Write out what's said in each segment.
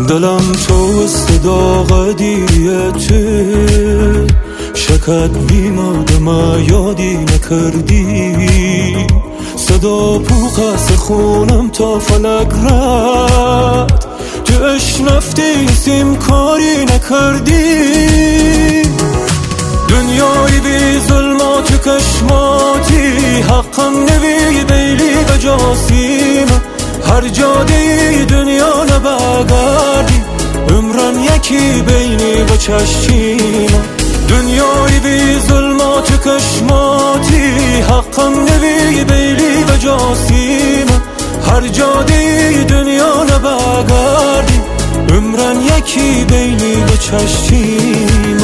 دلم تو صداق دیته شکت بیمادم یادی نکردی صدا پوخ خونم تا فلک رد تو اشنفتی سیم کاری نکردی دنیای بی ظلمات و کشماتی حقم نوی بیلی و جاسیم هر جاده دنیا نبگردی عمرم یکی بینی و چشیم دنیای بی ظلمات و کشماتی حقم نوی بیلی و جاسیم هر جاده دنیا نبگردی عمرم یکی بینی و چشیم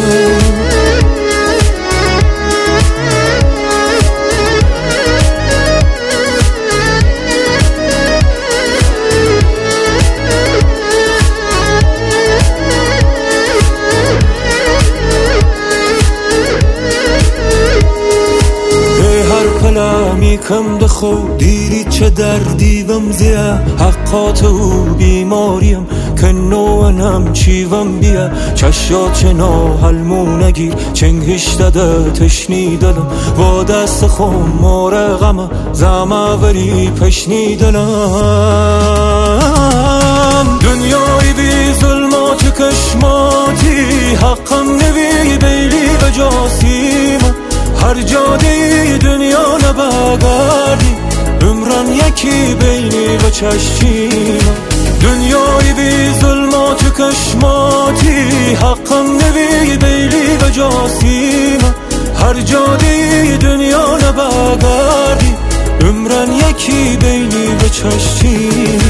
کم دخو دیری چه دردی وم زیه حقات و بیماریم که نوانم چیوم بیه چشات چه ناحل نگیر چنگش داده تشنی دلم و دست خون ماره غمه زمه وری پشنی دلم دنیای بی ظلمات و کشماتی حقم نوی بیلی و جاسیم هر جاده دنیا نبگردی عمرم یکی بینی و چشیم دنیای بی ظلمات و کشماتی حقم نوی بیلی و جاسیم هر جاده دنیا نبگردی عمرم یکی بینی و چشیم